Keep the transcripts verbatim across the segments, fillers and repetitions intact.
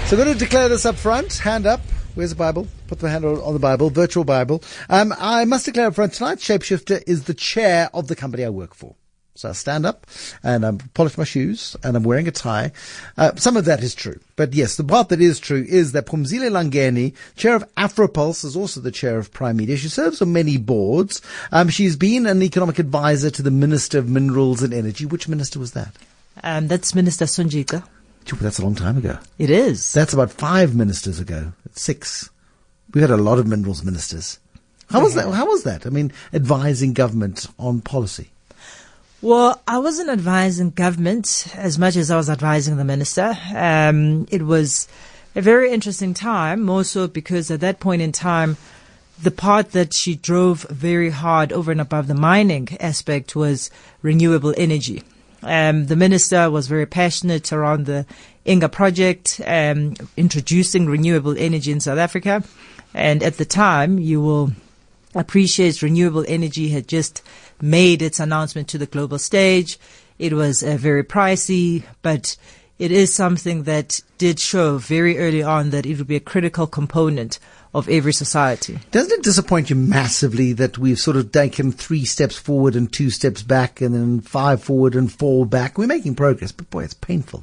So I'm going to declare this up front. Hand up. Where's the Bible? Put the hand on, on the Bible. Virtual Bible. Um, I must declare up front, tonight Shapeshifter is the chair of the company I work for. So I stand up and I polish my shoes and I'm wearing a tie. Uh, some of that is true. But yes, the part that is true is that Phumzile Langeni, chair of Afropulse, is also the chair of Prime Media. She serves on many boards. Um, she's been an economic advisor to the Minister of Minerals and Energy. Which minister was that? Um, that's Minister Sonjika. That's a long time ago. It is. That's about five ministers ago. Six. We had a lot of minerals ministers. How was that? How was that? I mean, advising government on policy. Well, I wasn't advising government as much as I was advising the minister. Um, it was a very interesting time, more so because at that point in time, the part that she drove very hard over and above the mining aspect was renewable energy. Um, the minister was very passionate around the Inga project, um, introducing renewable energy in South Africa. And at the time, you will appreciate renewable energy had just made its announcement to the global stage. It was uh, very pricey, but it is something that did show very early on that it would be a critical component of every society. Doesn't it disappoint you massively that we've sort of taken three steps forward and two steps back and then five forward and four back? We're making progress, but boy, it's painful.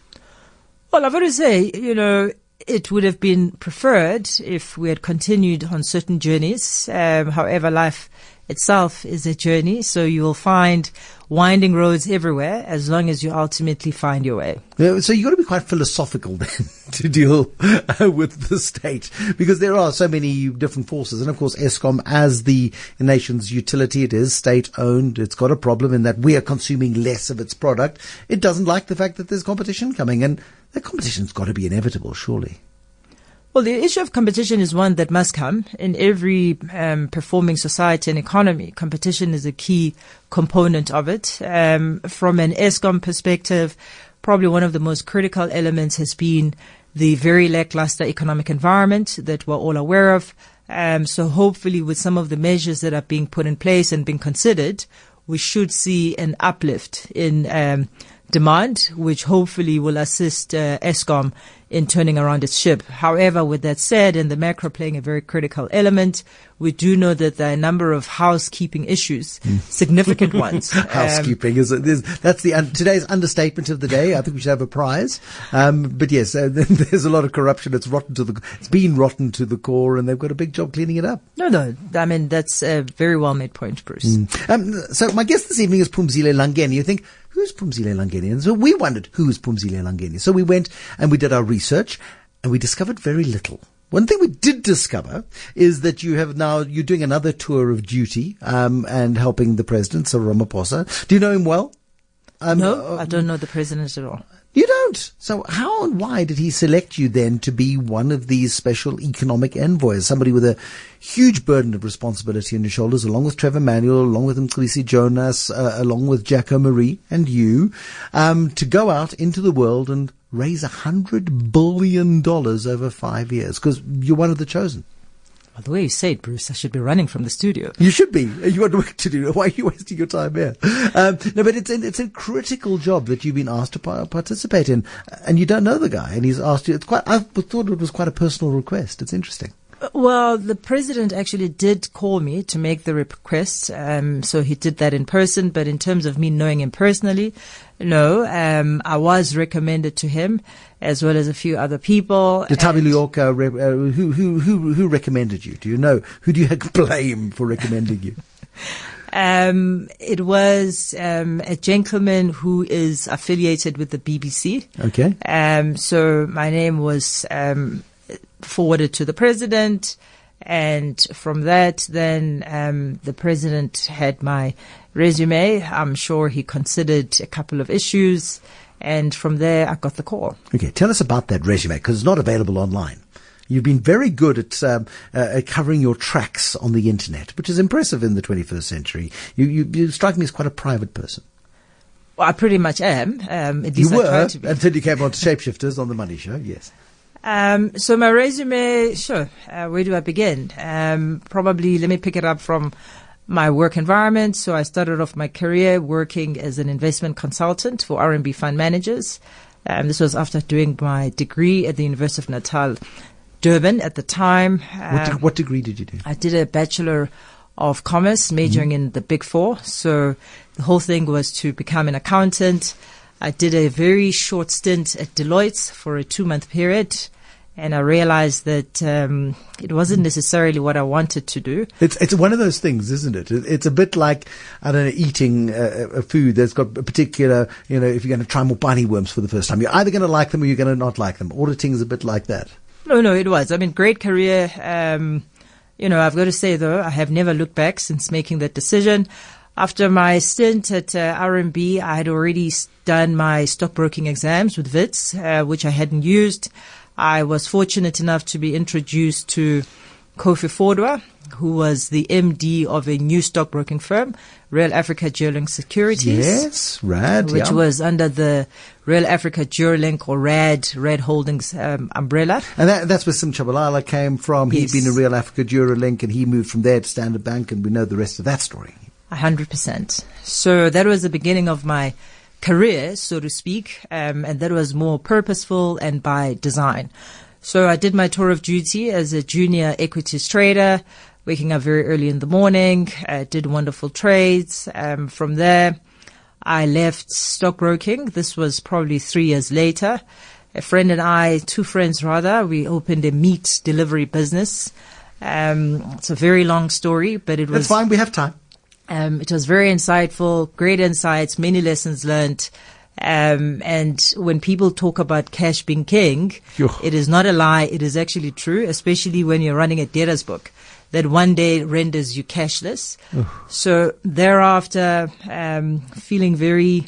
Well, I've got to say, you know, it would have been preferred if we had continued on certain journeys. Um, however, life itself is a journey, so you will find winding roads everywhere as long as you ultimately find your way. Yeah, so you've got to be quite philosophical then to deal uh, with the state, because there are so many different forces. And of course, Eskom, as the nation's utility, it is state-owned. It's got a problem in that we are consuming less of its product. It doesn't like the fact that there's competition coming, and that competition's got to be inevitable, surely. Well, the issue of competition is one that must come in every um, performing society and economy. Competition is a key component of it. Um, from an Eskom perspective, probably one of the most critical elements has been the very lackluster economic environment that we're all aware of. Um, so hopefully with some of the measures that are being put in place and being considered, we should see an uplift in um, demand, which hopefully will assist uh, Eskom in turning around its ship. However, with that said, and the macro playing a very critical element, we do know that there are a number of housekeeping issues, mm. significant ones. Housekeeping um, is, is that's the un, today's understatement of the day. I think we should have a prize. Um, but yes, uh, there's a lot of corruption. It's rotten to the, it's been rotten to the core, and they've got a big job cleaning it up. No, no, I mean that's a very well made point, Bruce. Mm. Um, so my guest this evening is Phumzile Langeni. You think, who's Phumzile Langeni? And so we wondered, who's Phumzile Langeni? So we went and we did our research and we discovered very little. One thing we did discover is that you have now, you're doing another tour of duty, um, and helping the president, Cyril Ramaphosa. Do you know him well? Um, no, I don't know the president at all. You don't? So how and why did he select you then to be one of these special economic envoys, somebody with a huge burden of responsibility on your shoulders, along with Trevor Manuel, along with Mcebisi Jonas, uh, along with Jacko Marie and you, um, to go out into the world and raise a hundred billion dollars over five years? Because you're one of the chosen. Well, the way you say it, Bruce, I should be running from the studio. You should be. You got work to do. Why are you wasting your time here? Um, no, but it's a, it's a critical job that you've been asked to pa- participate in, and you don't know the guy, and he's asked you. It's quite. I thought it was quite a personal request. It's interesting. Well, the president actually did call me to make the request, um, so he did that in person. But in terms of me knowing him personally, no, um, I was recommended to him, as well as a few other people. Did Tabi Leoka, uh, who, who, who, who recommended you? Do you know? Who do you blame for recommending you? Um, it was um, a gentleman who is affiliated with the B B C. Okay. Um, so my name was um, forwarded to the president, and from that, then um, the president had my resume. I'm sure he considered a couple of issues, and from there, I got the call. Okay, tell us about that resume, because it's not available online. You've been very good at, um, uh, at covering your tracks on the internet, which is impressive in the twenty-first century. You, you, you strike me as quite a private person. Well, I pretty much am. Um, at you least were, I try to be. Until you came on to Shapeshifters on the Money Show, yes. Um, so my resume, sure. Uh, where do I begin? Um, probably let me pick it up from my work environment. So I started off my career working as an investment consultant for R and B fund managers. Um, this was after doing my degree at the University of Natal, Durban at the time. Um, What, de- what degree did you do? I did a Bachelor of Commerce, majoring mm-hmm. in the Big Four. So the whole thing was to become an accountant. I did a very short stint at Deloitte for a two-month period. And I realized that um, it wasn't necessarily what I wanted to do. It's it's one of those things, isn't it? It's a bit like, I don't know, eating a, a food that's got a particular, you know, if you're going to try more bunny worms for the first time, you're either going to like them or you're going to not like them. Auditing is a bit like that. No, no, it was. I mean, great career. Um, you know, I've got to say, though, I have never looked back since making that decision. After my stint at uh, R M B, I had already done my stockbroking exams with Wits, uh, which I hadn't used. I was fortunate enough to be introduced to Kofi Fodwa, who was the M D of a new stockbroking firm, Real Africa Juralink Securities. Yes, R A D, Which yeah. was under the Real Africa Juralink or R A D, R A D Holdings um, umbrella. And that, that's where Sim Chabalala came from. Yes. He'd been a Real Africa Juralink and he moved from there to Standard Bank, and we know the rest of that story. A hundred percent. So that was the beginning of my career, so to speak, um, and that was more purposeful and by design. So I did my tour of duty as a junior equities trader, waking up very early in the morning, uh, did wonderful trades. Um, from there, I left stockbroking. This was probably three years later. A friend and I, two friends rather, we opened a meat delivery business. Um, it's a very long story, but it was... That's fine, we have time. Um, it was very insightful, great insights, many lessons learned. Um, and when people talk about cash being king, Yo. It is not a lie. It is actually true, especially when you're running a debtors book that one day renders you cashless. Ugh. So thereafter, um, feeling very,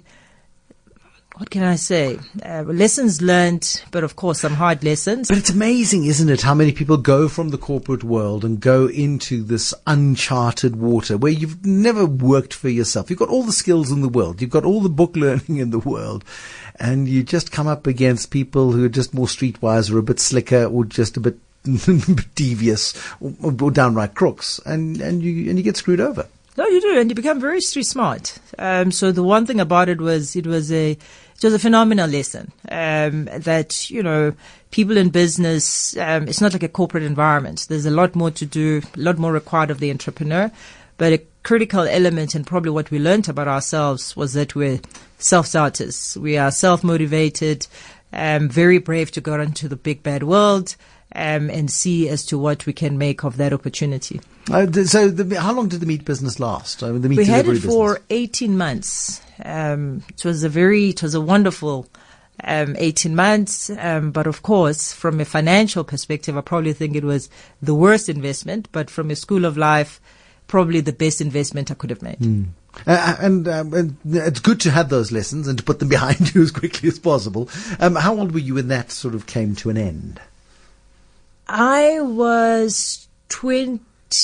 what can I say? Uh, lessons learned, but of course some hard lessons. But it's amazing, isn't it, how many people go from the corporate world and go into this uncharted water where you've never worked for yourself. You've got all the skills in the world. You've got all the book learning in the world. And you just come up against people who are just more streetwise or a bit slicker or just a bit, a bit devious or, or downright crooks. And, and you, and you get screwed over. No, you do, and you become very street smart. Um, so the one thing about it was it was a it was a phenomenal lesson um, that you know people in business. Um, it's not like a corporate environment. There's a lot more to do, a lot more required of the entrepreneur. But a critical element, and probably what we learned about ourselves, was that we're self-starters. We are self-motivated, um, very brave to go into the big bad world. Um, and see as to what we can make of that opportunity. Uh, th- so, the, how long did the meat business last? I mean, the meat we had it business? for eighteen months. Um, it was a very, it was a wonderful um, eighteen months. Um, but of course, from a financial perspective, I probably think it was the worst investment. But from a school of life, probably the best investment I could have made. Mm. Uh, and, um, and it's good to have those lessons and to put them behind you as quickly as possible. Um, how old were you when that sort of came to an end? I was twenty.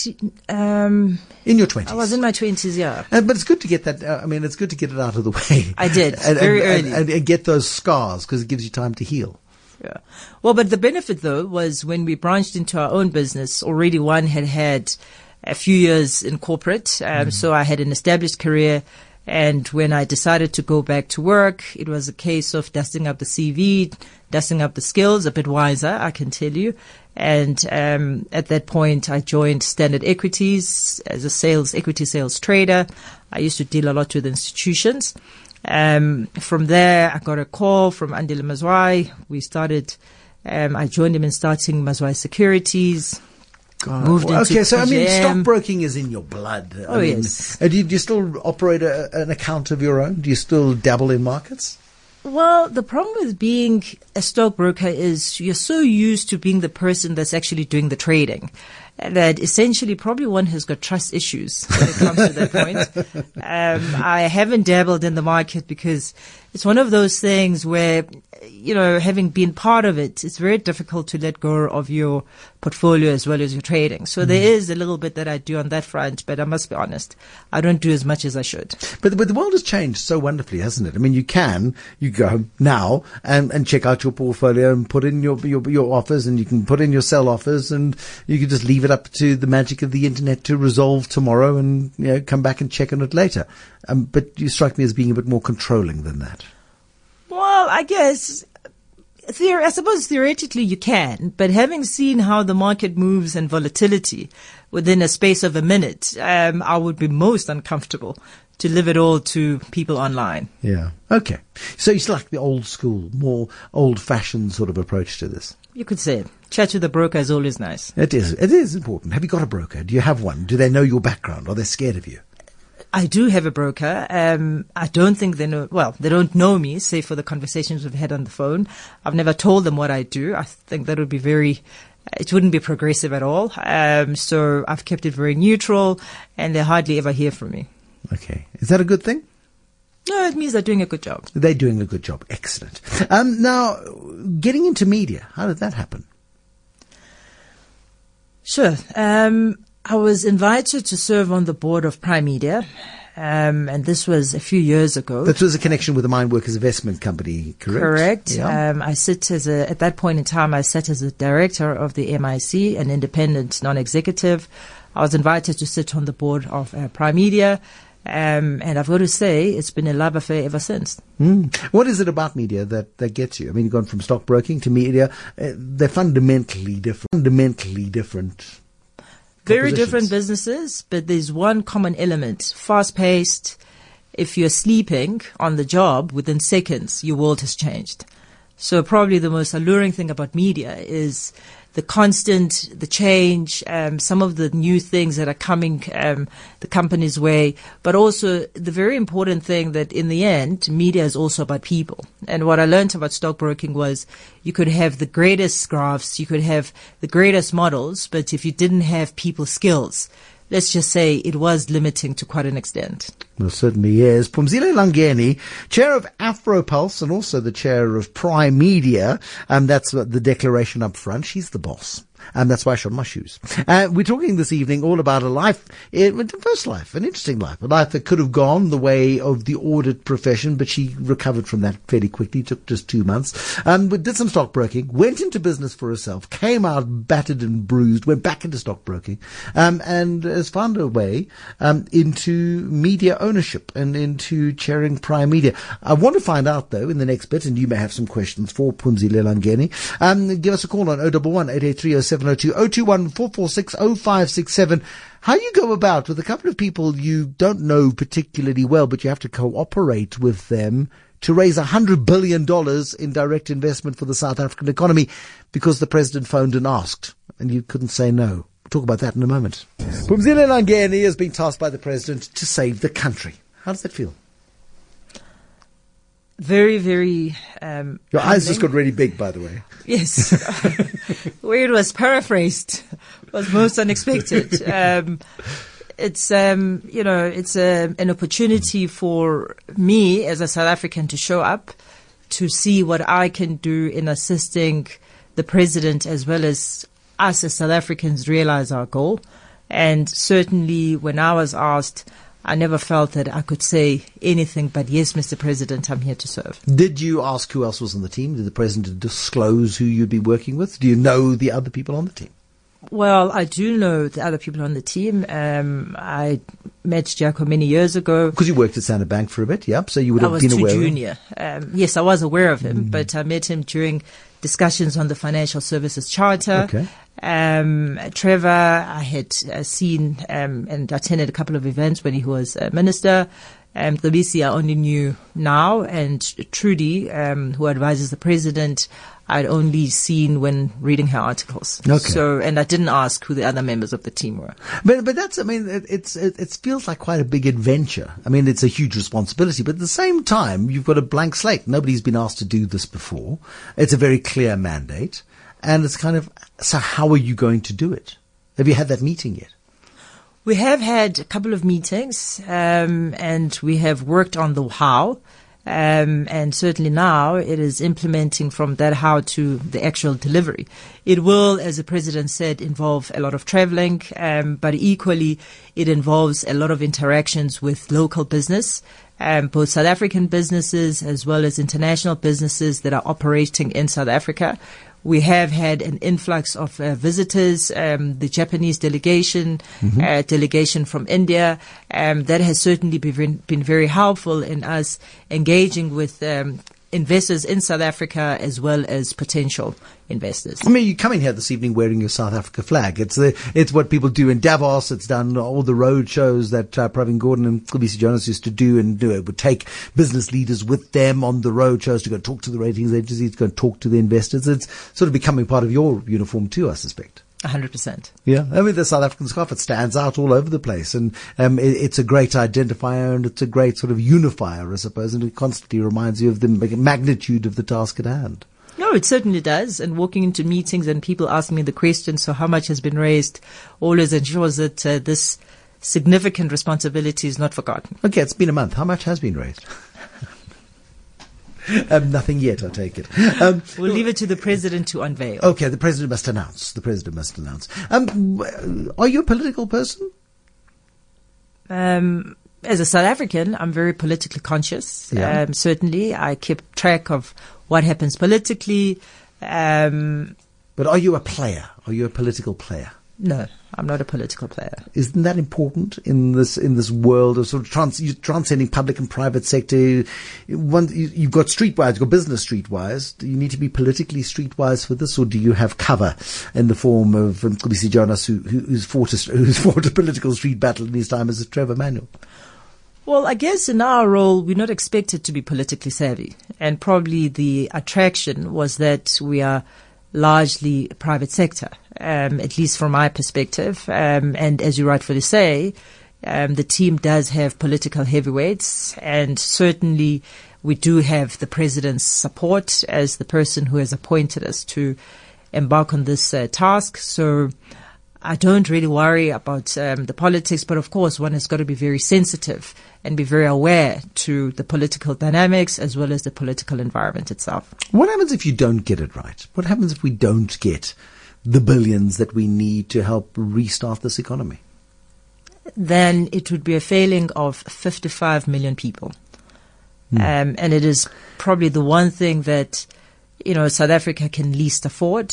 Um, in your twenties? I was in my twenties, yeah. Uh, but it's good to get that, uh, I mean, it's good to get it out of the way. I did, and, very and, early. And, and get those scars because it gives you time to heal. Yeah. Well, but the benefit, though, was when we branched into our own business, already one had had a few years in corporate. Um, mm. So I had an established career. And when I decided to go back to work, it was a case of dusting up the C V, dusting up the skills, a bit wiser, I can tell you. And um, at that point, I joined Standard Equities as a sales, equity sales trader. I used to deal a lot with institutions. Um, from there, I got a call from Andile Mazwai. We started, um, I joined him in starting Mazwai Securities. God. Moved into okay, so I mean, P G M. stockbroking is in your blood. I Oh, mean, yes. Uh, do, you, do you still operate a, an account of your own? Do you still dabble in markets? Well, the problem with being a stockbroker is you're so used to being the person that's actually doing the trading that essentially probably one has got trust issues when it comes to that point. Um, I haven't dabbled in the market because it's one of those things where, you know, having been part of it, it's very difficult to let go of your portfolio as well as your trading. So mm. there is a little bit that I do on that front, but I must be honest, I don't do as much as I should. But, but the world has changed so wonderfully, hasn't it? I mean, you can, you go now and, and check out your portfolio and put in your, your, your offers, and you can put in your sell offers, and you can just leave it up to the magic of the internet to resolve tomorrow and, you know, come back and check on it later. Um, but you strike me as being a bit more controlling than that. Well, Well, I guess, theor- I suppose theoretically you can, but having seen how the market moves and volatility within a space of a minute, um, I would be most uncomfortable to live it all to people online. Yeah. Okay. So you still like the old school, more old-fashioned sort of approach to this? You could say it. Chat with the broker is always nice. It is. It is important. Have you got a broker? Do you have one? Do they know your background? Are they scared of you? I do have a broker. Um, I don't think they know, well, they don't know me, save for the conversations we've had on the phone. I've never told them what I do. I think that would be very, it wouldn't be progressive at all. Um, so I've kept it very neutral, and they hardly ever hear from me. Okay. Is that a good thing? No, it means they're doing a good job. They're doing a good job. Excellent. Um, now, getting into media, how did that happen? Sure. Um, I was invited to serve on the board of Prime Media, um, and this was a few years ago. That was a connection with the Mine Workers Investment Company, correct? Correct. Yeah. Um, I sit as a, at that point in time, I sat as a director of the M I C, an independent non-executive. I was invited to sit on the board of uh, Prime Media, um, and I've got to say, it's been a love affair ever since. Mm. What is it about media that, that gets you? I mean, you've gone from stockbroking to media. Uh, they're fundamentally different. Fundamentally different. Very different businesses, but there's one common element. Fast-paced. If you're sleeping on the job, within seconds, your world has changed. So probably the most alluring thing about media is the constant, the change, um, some of the new things that are coming um, the company's way, but also the very important thing that in the end, media is also about people. And what I learned about stockbroking was you could have the greatest graphs, you could have the greatest models, but if you didn't have people skills, let's just say it was limiting to quite an extent. Well, certainly is. Phumzile Langeni, chair of AfroPulse and also the chair of Prime Media. Um, that's the declaration up front. She's the boss. And that's why I shot my shoes. Uh, we're talking this evening all about a life, a first life, an interesting life, a life that could have gone the way of the audit profession, but she recovered from that fairly quickly. It took just two months. Um, but did some stockbroking, went into business for herself, came out battered and bruised, went back into stockbroking, um, and has found her way um, into media ownership and into chairing Prime Media. I want to find out, though, in the next bit, and you may have some questions for Phumzile Langeni. Um, give us a call on oh one one, eight eight three, oh seven oh two, oh two one, four four six, oh five six seven. How you go about with a couple of people you don't know particularly well, but you have to cooperate with them to raise one hundred billion dollars in direct investment for the South African economy because the president phoned and asked, and you couldn't say no. We'll talk about that in a moment. Phumzile Langeni has been tasked by the president to save the country. How does that feel? Very, very... Um, Your eyes just got really big, by the way. Yes. Where it was paraphrased was most unexpected. Um, it's, um, you know, it's a, an opportunity for me as a South African to show up, to see what I can do in assisting the president as well as us as South Africans realize our goal. And certainly when I was asked, I never felt that I could say anything but, yes, Mister President, I'm here to serve. Did you ask who else was on the team? Did the president disclose who you'd be working with? Do you know the other people on the team? Well, I do know the other people on the team. Um, I met Jaco many years ago. Because you worked at Standard Bank for a bit, yep. So you would have been aware of him. I was too junior. Um, yes, I was aware of him, mm. but I met him during discussions on the Financial Services Charter. Okay. Um, Trevor, I had uh, seen um, and attended a couple of events when he was a minister. Um, Gcebisi, I only knew now, and Trudy, um, who advises the president, I'd only seen when reading her articles. Okay. So, and I didn't ask who the other members of the team were. But, but that's, I mean, it, it's, it, it feels like quite a big adventure. I mean, it's a huge responsibility, but at the same time, you've got a blank slate. Nobody's been asked to do this before. It's a very clear mandate. And it's kind of, so how are you going to do it? Have you had that meeting yet? We have had a couple of meetings, um, and we have worked on the how. Um, and certainly now it is implementing from that how to the actual delivery. It will, as the president said, involve a lot of traveling, um, but equally it involves a lot of interactions with local business, um, both South African businesses as well as international businesses that are operating in South Africa. We have had an influx of uh, visitors, um, the Japanese delegation, mm-hmm. uh, delegation from India. Um, that has certainly been, been very helpful in us engaging with um, investors in South Africa as well as potential investors. I mean, you're coming here this evening wearing your South Africa flag. It's the, it's what people do in Davos. It's done all the road shows that uh, Pravin Gordhan and Cobisi Jonas used to do, and do it would take business leaders with them on the road shows to go talk to the ratings agencies, to go talk to the investors. It's sort of becoming part of your uniform too, I suspect. A hundred percent. Yeah, I mean, the South African scarf, it stands out all over the place, and um, it, it's a great identifier, and it's a great sort of unifier, I suppose, and it constantly reminds you of the magnitude of the task at hand. No, it certainly does. And walking into meetings and people asking me the question, so how much has been raised, always ensures that uh, this significant responsibility is not forgotten. Okay, it's been a month. How much has been raised? Um, nothing yet, I take it. Um, we'll leave it to the president to unveil. Okay, the president must announce. The president must announce. Um, are you a political person? Um, as a South African, I'm very politically conscious. Yeah. Um, certainly, I keep track of what happens politically. Um, but are you a player? Are you a political player? No, I'm not a political player. Isn't that important in this in this world of sort of trans, transcending public and private sector? One, you, you've got streetwise, you've got business streetwise. Do you need to be politically streetwise for this, or do you have cover in the form of um, Cobisi Jonas, who, who's fought a, who's fought a political street battle in his time as a Trevor Manuel? Well, I guess in our role, we're not expected to be politically savvy, and probably the attraction was that we are largely private sector, um, at least from my perspective. Um, and as you rightfully say, um, the team does have political heavyweights, and certainly we do have the president's support as the person who has appointed us to embark on this uh, task. So I don't really worry about um, the politics, but of course one has got to be very sensitive and be very aware to the political dynamics as well as the political environment itself. What happens if you don't get it right? What happens if we don't get the billions that we need to help restart this economy? Then it would be a failing of fifty-five million people. Mm. Um, and it is probably the one thing that, you know, South Africa can least afford.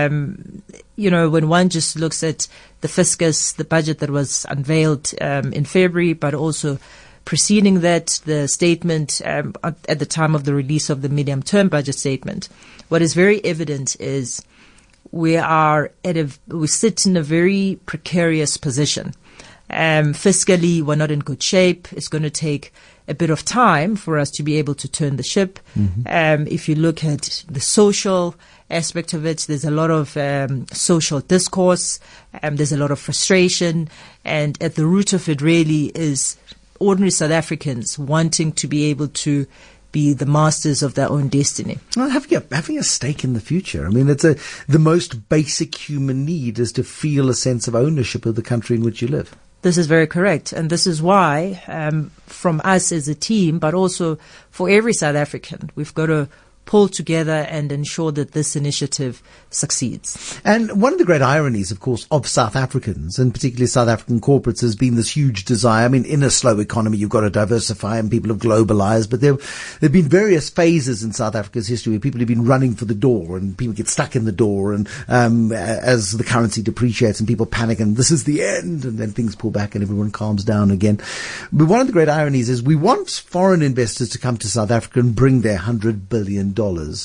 Um, you know, when one just looks at the fiscus, the budget that was unveiled um, in February, but also preceding that, the statement um, at the time of the release of the medium-term budget statement, what is very evident is we are at a, we sit in a very precarious position. Um, fiscally, we're not in good shape. It's going to take a bit of time for us to be able to turn the ship. Mm-hmm. Um, if you look at the social aspect of it, there's a lot of um, social discourse. Um, there's a lot of frustration. And at the root of it really is ordinary South Africans wanting to be able to be the masters of their own destiny. Well, having a, having a stake in the future. I mean, it's a, the most basic human need is to feel a sense of ownership of the country in which you live. This is very correct. And this is why, um, from us as a team, but also for every South African, we've got to pull together and ensure that this initiative succeeds. And one of the great ironies, of course, of South Africans, and particularly South African corporates, has been this huge desire. I mean, in a slow economy, you've got to diversify, and people have globalized, but there have been various phases in South Africa's history where people have been running for the door, and people get stuck in the door, and um, as the currency depreciates and people panic, and this is the end, and then things pull back and everyone calms down again. But one of the great ironies is we want foreign investors to come to South Africa and bring their one hundred billion dollars.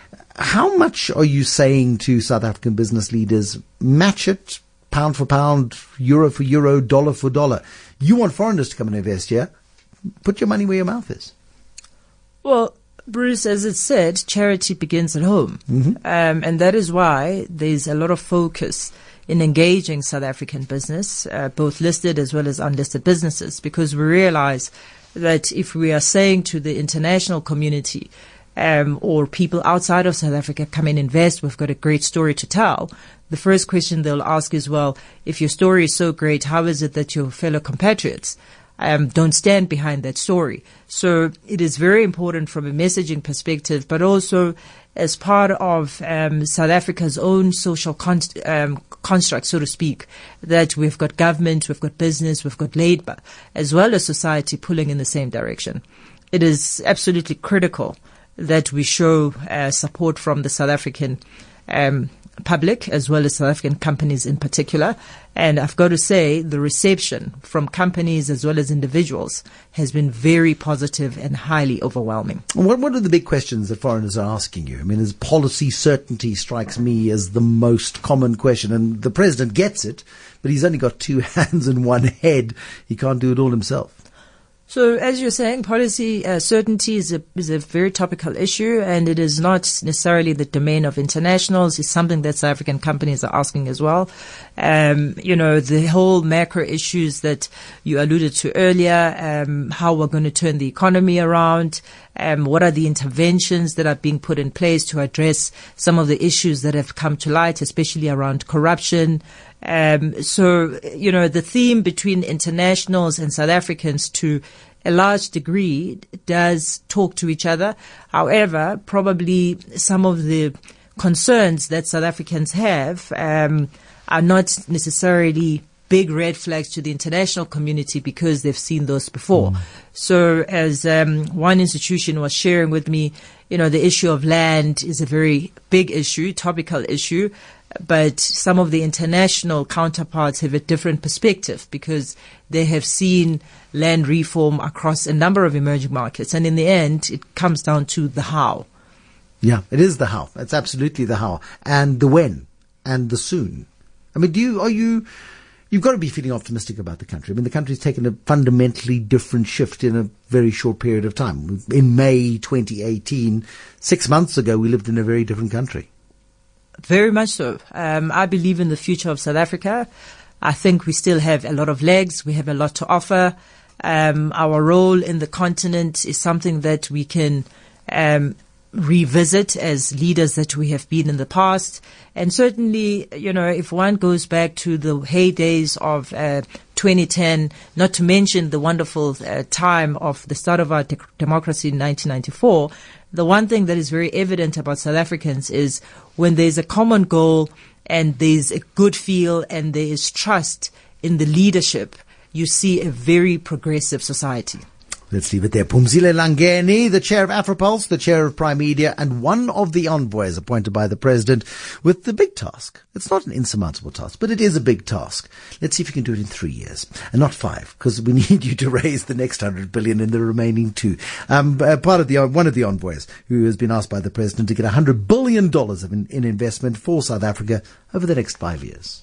How much are you saying to South African business leaders, match it, pound for pound, euro for euro, dollar for dollar? You want foreigners to come and invest here. Put your money where your mouth is. Well, Bruce, as it said, charity begins at home. Mm-hmm. Um, and that is why there's a lot of focus in engaging South African business, uh, both listed as well as unlisted businesses, because we realize that if we are saying to the international community um, or people outside of South Africa, come and invest, we've got a great story to tell, the first question they'll ask is, well, if your story is so great, how is it that your fellow compatriots um, don't stand behind that story? So it is very important from a messaging perspective, but also as part of um, South Africa's own social con- um, construct, so to speak, that we've got government, we've got business, we've got labor, as well as society pulling in the same direction. It is absolutely critical that we show uh, support from the South African um, public as well as South African companies in particular. And I've got to say the reception from companies as well as individuals has been very positive and highly overwhelming. What, what are the big questions that foreigners are asking you? I mean, is policy certainty strikes me as the most common question. And the president gets it, but he's only got two hands and one head. He can't do it all himself. So, as you're saying, policy uh, certainty is a is a very topical issue, and it is not necessarily the domain of internationals. It's something that South African companies are asking as well. Um, you know, the whole macro issues that you alluded to earlier, um, how we're going to turn the economy around, um, what are the interventions that are being put in place to address some of the issues that have come to light, especially around corruption. Um, so, you know, the theme between internationals and South Africans to a large degree does talk to each other. However, probably some of the concerns that South Africans have um, are not necessarily big red flags to the international community because they've seen those before. Mm. So as um, one institution was sharing with me, you know, the issue of land is a very big issue, topical issue. But some of the international counterparts have a different perspective because they have seen land reform across a number of emerging markets. And in the end, it comes down to the how. Yeah, it is the how. It's absolutely the how. And the when. And the soon. I mean, do you, are you, you've got to be feeling optimistic about the country. I mean, the country's taken a fundamentally different shift in a very short period of time. In May twenty eighteen, six months ago, we lived in a very different country. Very much so. Um, I believe in the future of South Africa. I think we still have a lot of legs. We have a lot to offer. Um, our role in the continent is something that we can um, revisit as leaders that we have been in the past. And certainly, you know, if one goes back to the heydays of uh, twenty ten, not to mention the wonderful uh, time of the start of our de- democracy in nineteen ninety-four, the one thing that is very evident about South Africans is when there's a common goal and there's a good feel and there is trust in the leadership, you see a very progressive society. Let's leave it there. Phumzile Langeni, the chair of AfriPulse, the chair of Prime Media, and one of the envoys appointed by the president with the big task. It's not an insurmountable task, but it is a big task. Let's see if you can do it in three years and not five, because we need you to raise the next hundred billion in the remaining two. Um, uh, part of the, one of the envoys who has been asked by the president to get a hundred billion dollars in, in investment for South Africa over the next five years.